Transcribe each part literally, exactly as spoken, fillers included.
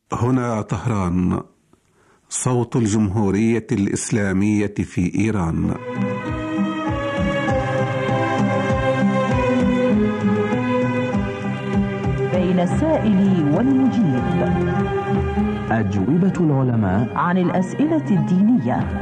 هنا طهران، صوت الجمهورية الإسلامية في إيران. بين السائل والمجيب، أجوبة العلماء عن الأسئلة الدينية.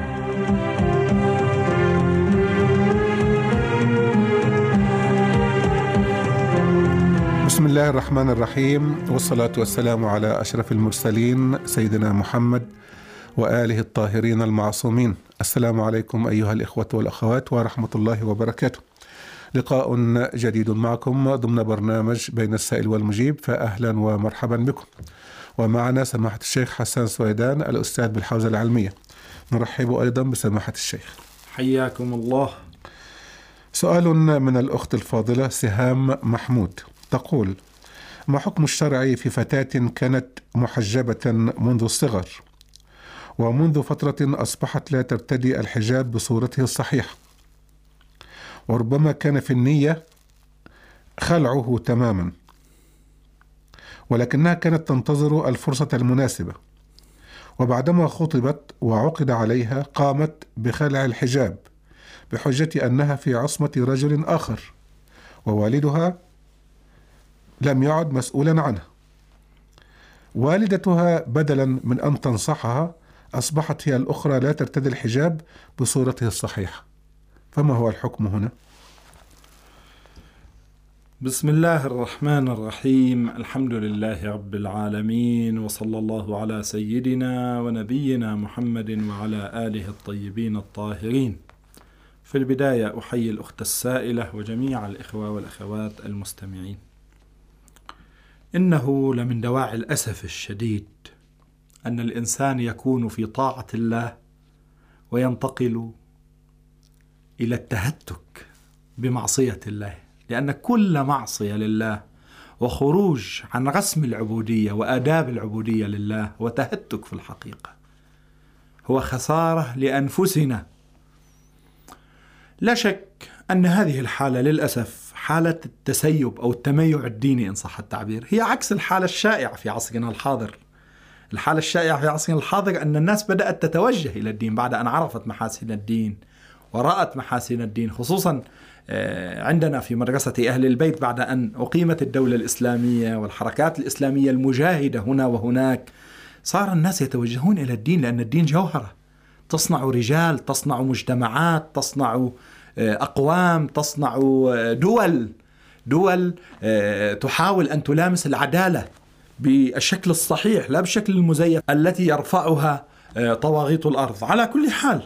بسم الله الرحمن الرحيم، والصلاة والسلام على أشرف المرسلين سيدنا محمد وآله الطاهرين المعصومين. السلام عليكم أيها الإخوة والأخوات ورحمة الله وبركاته. لقاء جديد معكم ضمن برنامج بين السائل والمجيب، فأهلا ومرحبا بكم. ومعنا سماحة الشيخ حسان سويدان الأستاذ بالحوزة العلمية. نرحب أيضا بسماحة الشيخ. حياكم الله. سؤال من الأخت الفاضلة سهام محمود، تقول: ما حكم الشرع في فتاة كانت محجبة منذ الصغر ومنذ فترة أصبحت لا ترتدي الحجاب بصورته الصحيحة، وربما كان في النية خلعه تماما، ولكنها كانت تنتظر الفرصة المناسبة، وبعدما خطبت وعقد عليها قامت بخلع الحجاب بحجة أنها في عصمة رجل آخر، ووالدها لم يعد مسؤولا عنها. والدتها بدلا من أن تنصحها أصبحت هي الأخرى لا ترتدي الحجاب بصورته الصحيحة، فما هو الحكم هنا؟ بسم الله الرحمن الرحيم، الحمد لله رب العالمين، وصلى الله على سيدنا ونبينا محمد وعلى آله الطيبين الطاهرين. في البداية أحيي الأخت السائلة وجميع الإخوة والأخوات المستمعين. إنه لمن دواعي الأسف الشديد أن الإنسان يكون في طاعة الله وينتقل إلى التهتك بمعصية الله، لأن كل معصية لله وخروج عن رسم العبودية وآداب العبودية لله وتهتك في الحقيقة هو خسارة لأنفسنا. لا شك أن هذه الحالة للأسف حالة التسيب أو التميع الديني إن صح التعبير هي عكس الحالة الشائعة في عصرنا الحاضر. الحالة الشائعة في عصرنا الحاضر أن الناس بدأت تتوجه إلى الدين بعد أن عرفت محاسن الدين ورأت محاسن الدين، خصوصا عندنا في مدرسة أهل البيت بعد أن أقيمت الدولة الإسلامية والحركات الإسلامية المجاهدة هنا وهناك، صار الناس يتوجهون إلى الدين، لأن الدين جوهرة تصنع رجال، تصنع مجتمعات، تصنع أقوام، تصنع دول دول تحاول أن تلامس العدالة بالشكل الصحيح لا بالشكل المزيف التي يرفعها طواغيت الأرض. على كل حال،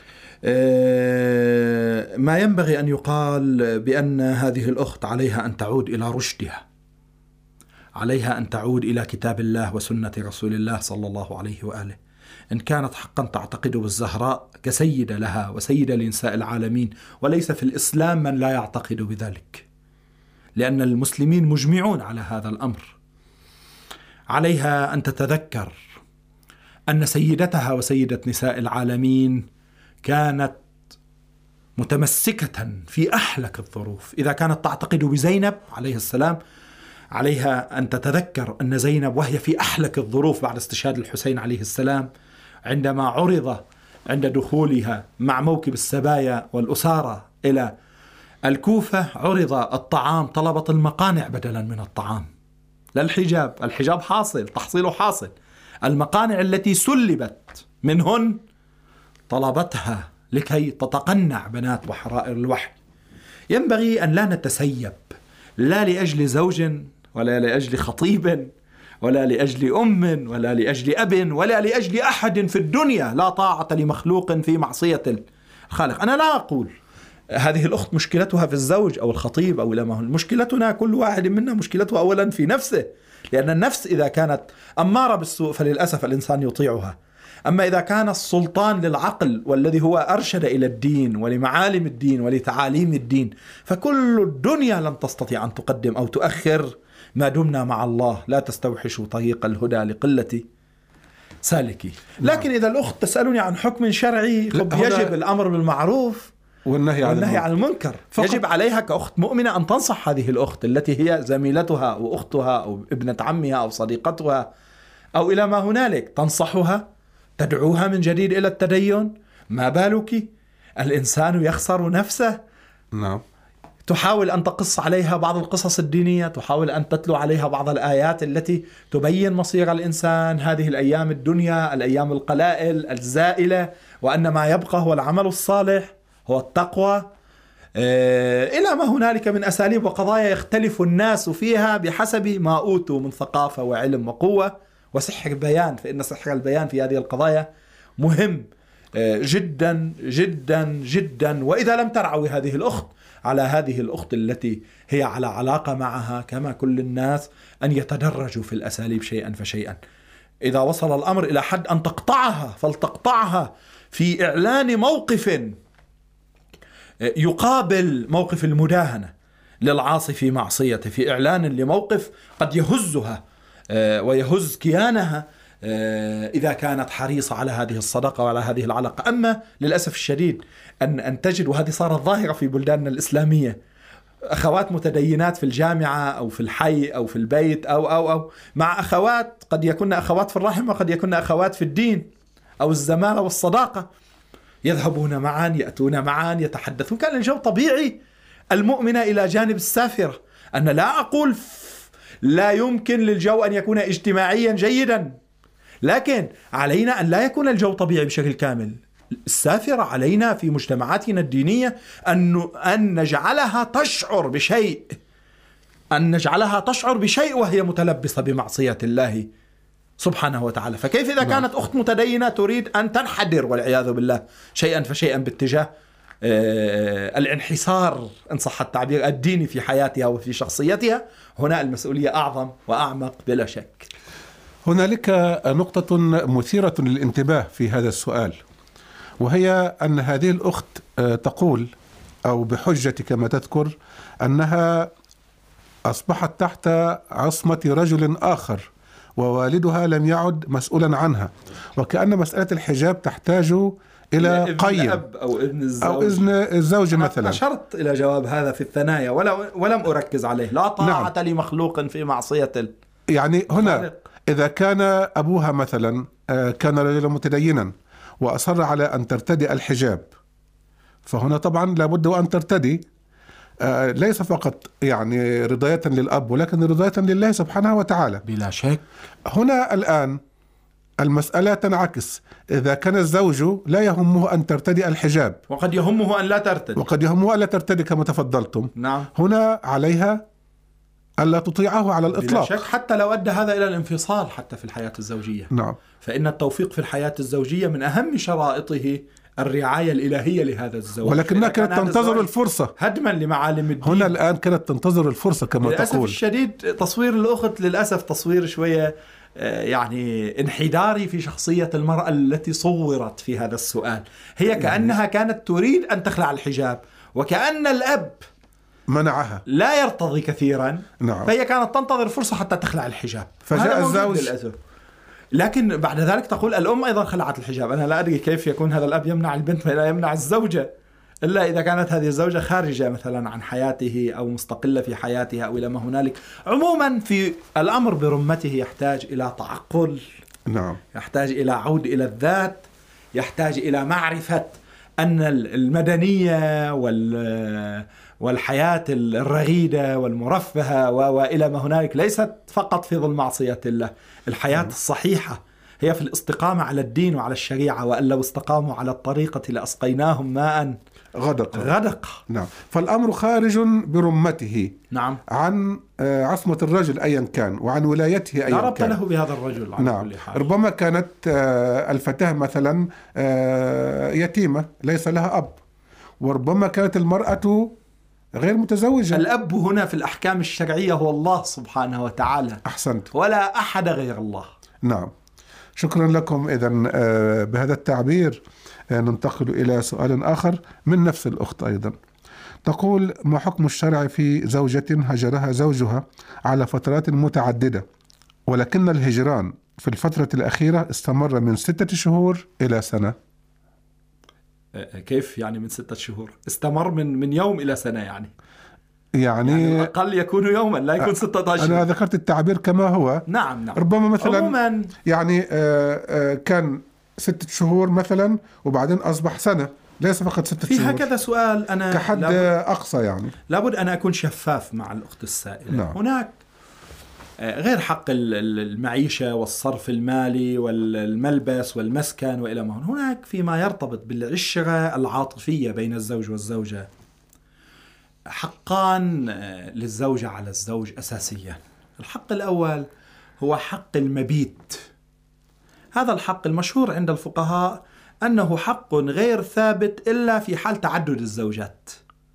ما ينبغي أن يقال بأن هذه الأخت عليها أن تعود إلى رشدها، عليها أن تعود إلى كتاب الله وسنة رسول الله صلى الله عليه وآله. إن كانت حقا تعتقد بالزهراء كسيدة لها وسيدة لنساء العالمين، وليس في الإسلام من لا يعتقد بذلك، لأن المسلمين مجمعون على هذا الأمر. عليها أن تتذكر أن سيدتها وسيدة نساء العالمين كانت متمسكة في أحلك الظروف. إذا كانت تعتقد بزينب عليه السلام، عليها أن تتذكر أن زينب وهي في أحلك الظروف بعد استشهاد الحسين عليه السلام، عندما عرض عند دخولها مع موكب السبايا والأسارة إلى الكوفة، عرض الطعام، طلبت المقانع بدلا من الطعام، لا الحجاب. الحجاب حاصل، تحصيله حاصل. المقانع التي سلبت منهن طلبتها لكي تتقنع بنات وحرائر الوحي. ينبغي أن لا نتسيب، لا لأجل زوج ولا لأجل خطيب ولا لأجل أم ولا لأجل أب ولا لأجل أحد في الدنيا. لا طاعة لمخلوق في معصية الخالق. أنا لا أقول هذه الأخت مشكلتها في الزوج أو الخطيب أو إلى ما هو. مشكلتنا كل واحد منا مشكلته أولا في نفسه، لأن النفس إذا كانت أمارة بالسوء فللأسف الإنسان يطيعها. أما إذا كان السلطان للعقل والذي هو أرشد إلى الدين ولمعالم الدين ولتعاليم الدين، فكل الدنيا لن تستطيع أن تقدم أو تؤخر ما دمنا مع الله. لا تستوحشوا طريق الهدى لقلة سالكي. لكن إذا الأخت تسألني عن حكم شرعي، يجب الأمر بالمعروف والنهي عن المنكر, عن المنكر. يجب عليها كأخت مؤمنة أن تنصح هذه الأخت التي هي زميلتها أو أختها أو ابنة عمها أو صديقتها أو إلى ما هنالك، تنصحها، تدعوها من جديد إلى التدين. ما بالك الإنسان يخسر نفسه. نعم. تحاول أن تقص عليها بعض القصص الدينية، تحاول أن تتلو عليها بعض الآيات التي تبين مصير الإنسان، هذه الأيام الدنيا، الأيام القلائل الزائلة، وأن ما يبقى هو العمل الصالح، هو التقوى، إلى ما هنالك من أساليب وقضايا يختلف الناس فيها بحسب ما أوتوا من ثقافة وعلم وقوة وسحر بيان. فإن سحر البيان في هذه القضايا مهم جدا جدا جدا. وإذا لم ترعوي هذه الأخت، على هذه الأخت التي هي على علاقة معها كما كل الناس أن يتدرجوا في الأساليب شيئا فشيئا. إذا وصل الأمر إلى حد أن تقطعها فلتقطعها في إعلان موقف يقابل موقف المداهنة للعاصي في معصيته، في إعلان لموقف قد يهزها ويهز كيانها إذا كانت حريصة على هذه الصداقة وعلى هذه العلاقة. أما للأسف الشديد أن أن تجد، وهذه صارت ظاهرة في بلداننا الإسلامية، أخوات متدينات في الجامعة أو في الحي أو في البيت أو أو أو مع أخوات قد يكون أخوات في الرحم وقد يكون أخوات في الدين أو الزمالة والصداقة، يذهبون معا، يأتون معا، يتحدثون. كان الجو طبيعي المؤمنة إلى جانب السافرة. أنا لا أقول لا يمكن للجو أن يكون اجتماعيا جيدا، لكن علينا أن لا يكون الجو طبيعي بشكل كامل. السافرة علينا في مجتمعاتنا الدينية أن أن نجعلها تشعر بشيء، أن نجعلها تشعر بشيء وهي متلبسة بمعصية الله سبحانه وتعالى. فكيف إذا كانت أخت متدينة تريد أن تنحدر والعياذ بالله شيئا فشيئا باتجاه آه الانحسار إن صح التعبير الديني في حياتها وفي شخصيتها؟ هنا المسؤولية أعظم وأعمق بلا شك. هنالك نقطة مثيرة للانتباه في هذا السؤال، وهي أن هذه الأخت تقول أو بحجة كما تذكر أنها أصبحت تحت عصمة رجل آخر ووالدها لم يعد مسؤولا عنها، وكأن مسألة الحجاب تحتاج إلى قيم أو إذن الزوج, أو إذن الزوج مثلا. أشرت إلى جواب هذا في الثنايا ولم أركز عليه. لا طاعة نعم. لمخلوق في معصية ال... يعني هنا إذا كان أبوها مثلا كان رجلا متدينا وأصر على أن ترتدي الحجاب، فهنا طبعا لابد أن ترتدي، ليس فقط يعني رضاية للأب ولكن رضاية لله سبحانه وتعالى بلا شك. هنا الآن المسألة تنعكس، إذا كان الزوج لا يهمه أن ترتدي الحجاب وقد يهمه أن لا ترتدي وقد يهمه أن لا ترتدي كما تفضلتم، نعم. هنا عليها ألا تطيعه على الإطلاق بلا شك، حتى لو أدى هذا إلى الانفصال حتى في الحياة الزوجية. نعم. فإن التوفيق في الحياة الزوجية من أهم شرائطه الرعاية الإلهية لهذا الزوج، ولكنها كانت تنتظر الفرصة هدما لمعالم الدين. هنا الآن كانت تنتظر الفرصة كما للأسف تقول. للأسف الشديد تصوير الأخت للأسف تصوير شوية يعني انحداري في شخصية المرأة التي صورت في هذا السؤال. هي كأنها كانت تريد أن تخلع الحجاب، وكأن الأب منعها، لا يرتضي كثيرا. نعم. فهي كانت تنتظر فرصة حتى تخلع الحجاب، فجاء الزوج. لكن بعد ذلك تقول الأم أيضا خلعت الحجاب. أنا لا أدري كيف يكون هذا الأب يمنع البنت ولا يمنع الزوجة، إلا إذا كانت هذه الزوجة خارجة مثلا عن حياته أو مستقلة في حياتها أو إلى ما هنالك. عموما في الأمر برمته يحتاج إلى تعقل، نعم. يحتاج إلى عود إلى الذات، يحتاج إلى معرفة أن المدنية وال والحياة الرغيدة والمرفهة وإلى ما هنالك ليست فقط في ظل معصية الله. الحياة الصحيحة هي في الاستقامة على الدين وعلى الشريعة، وأن لو استقاموا على الطريقة لأسقيناهم ماء غدق غدق. نعم. فالأمر خارج برمته، نعم، عن عصمة الرجل أيا كان وعن ولايته أيا كان. لا ربط له بهذا الرجل على نعم. كل حال. ربما كانت الفتاة مثلا يتيمة ليس لها أب، وربما كانت المرأة غير متزوجة. الأب هنا في الأحكام الشرعية هو الله سبحانه وتعالى. أحسنت. ولا أحد غير الله. نعم. شكرا لكم. إذن بهذا التعبير ننتقل إلى سؤال آخر من نفس الأخت أيضا. تقول: ما حكم الشرع في زوجة هجرها زوجها على فترات متعددة، ولكن الهجران في الفترة الأخيرة استمر من ستة شهور إلى سنة؟ كيف يعني من ستة شهور؟ استمر من من يوم إلى سنة يعني؟ يعني, يعني الأقل يكون يوما لا يكون ستة أشهر. أنا ذكرت التعبير كما هو. نعم نعم. ربما مثلا عموما يعني آه آه كان ستة شهور مثلا وبعدين أصبح سنة، ليس فقط ستة في شهور. هكذا سؤال أنا كحد لابد أقصى يعني. لابد أن أكون شفاف مع الأخت السائلة. نعم. هناك غير حق المعيشة والصرف المالي والملبس والمسكن وإلى ما هناك فيما يرتبط بالعشرة العاطفية بين الزوج والزوجة حقان للزوجة على الزوج أساسيا. الحق الأول هو حق المبيت. هذا الحق المشهور عند الفقهاء أنه حق غير ثابت إلا في حال تعدد الزوجات.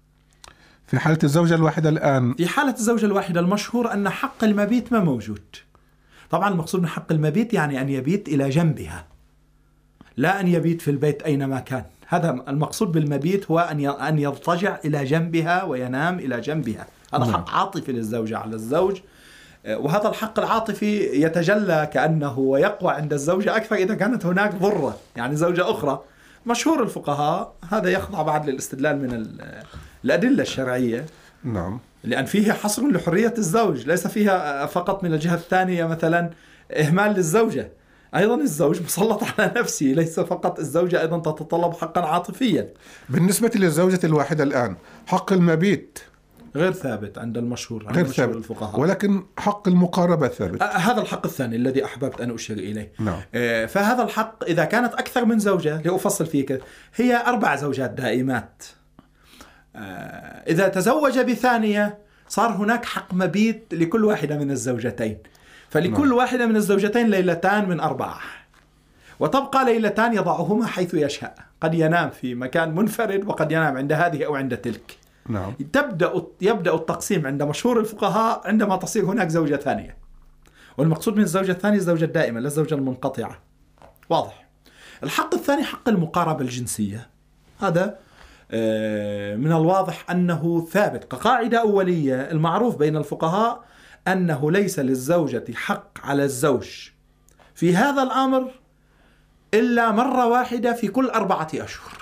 في حالة الزوجة الواحدة الآن، في حالة الزوجة الواحدة المشهور أن حق المبيت ما موجود. طبعا المقصود من حق المبيت يعني أن يبيت إلى جنبها، لا أن يبيت في البيت أينما كان. هذا المقصود بالمبيت، هو أن أن يضطجع إلى جنبها وينام إلى جنبها. هذا حق عاطفي للزوجة على الزوج، وهذا الحق العاطفي يتجلى كأنه ويقوى عند الزوجة أكثر إذا كانت هناك ضرة، يعني زوجة أخرى. مشهور الفقهاء هذا يخضع بعد للاستدلال من الأدلة الشرعية. نعم. لأن فيه حصر لحرية الزوج، ليس فيها فقط من الجهة الثانية مثلا إهمال للزوجة. أيضا الزوج مسلط على نفسه، ليس فقط الزوجة أيضا تتطلب حقا عاطفيا. بالنسبة للزوجة الواحدة الآن حق المبيت غير ثابت عند المشهور، عند غير مشهور ثابت الفقهاء، ولكن حق المقاربة ثابت. آه هذا الحق الثاني الذي أحببت أن أشير إليه. نعم. آه فهذا الحق إذا كانت أكثر من زوجة، لأفصل فيك، هي أربع زوجات دائمات. آه إذا تزوج بثانية صار هناك حق مبيت لكل واحدة من الزوجتين، فلكل نعم. واحدة من الزوجتين ليلتان من أربعة، وتبقى ليلتان يضعهما حيث يشاء. قد ينام في مكان منفرد وقد ينام عند هذه أو عند تلك. نعم. تبدأ يبدأ التقسيم عند مشهور الفقهاء عندما تصير هناك زوجة ثانية، والمقصود من الزوجة الثانية الزوجة الدائمة لا الزوجة المنقطعة. واضح. الحق الثاني حق المقاربة الجنسية. هذا من الواضح أنه ثابت كقاعدة أولية. المعروف بين الفقهاء أنه ليس للزوجة حق على الزوج في هذا الأمر إلا مرة واحدة في كل أربعة أشهر.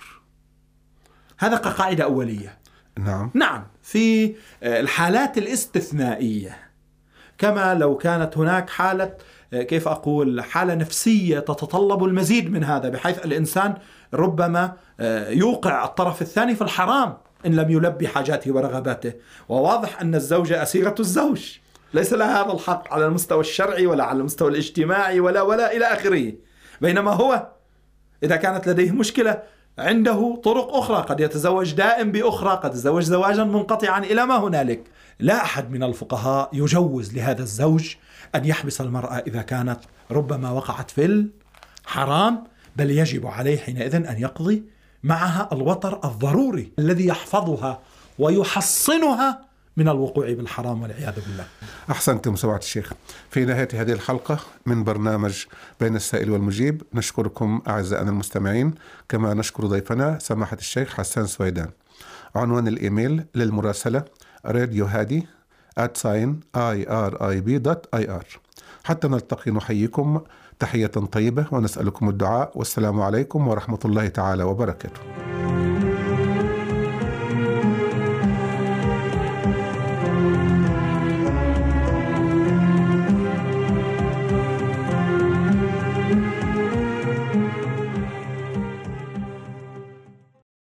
هذا كقاعدة أولية. نعم. نعم. في الحالات الاستثنائية، كما لو كانت هناك حالة، كيف أقول، حالة نفسية تتطلب المزيد من هذا، بحيث الإنسان ربما يوقع الطرف الثاني في الحرام إن لم يلبي حاجاته ورغباته. وواضح أن الزوجة أسيرة الزوج، ليس لها هذا الحق على المستوى الشرعي ولا على المستوى الاجتماعي ولا ولا إلى آخره. بينما هو إذا كانت لديه مشكلة عنده طرق أخرى، قد يتزوج دائم بأخرى، قد يتزوج زواجا منقطعا إلى ما هنالك. لا أحد من الفقهاء يجوز لهذا الزوج أن يحبس المرأة إذا كانت ربما وقعت في الحرام، بل يجب عليه حينئذ أن يقضي معها الوطر الضروري الذي يحفظها ويحصنها من الوقوع بالحرام والعياذ بالله. أحسنتم سماحة الشيخ. في نهاية هذه الحلقة من برنامج بين السائل والمجيب نشكركم أعزائنا المستمعين، كما نشكر ضيفنا سماحة الشيخ حسان سويدان. عنوان الإيميل للمراسلة راديو هادي آت ساين آي آر آي بي دوت آي آر. حتى نلتقي نحييكم تحية طيبة ونسألكم الدعاء، والسلام عليكم ورحمة الله تعالى وبركاته.